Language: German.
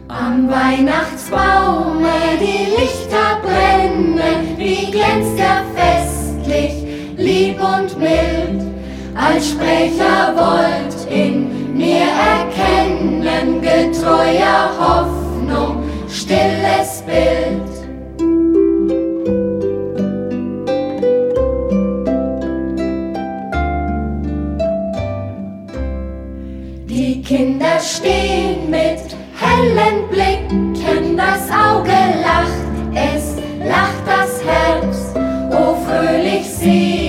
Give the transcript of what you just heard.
Am Weihnachtsbaume die Lichter brennen, wie glänzt er festlich, lieb und mild. Als Sprecher wollt in mir erkennen, getreuer Hoffnung, stilles Bild. Die Kinder stehen mit hellen Blicken, das Auge lacht, es lacht das Herz, o fröhlich sie.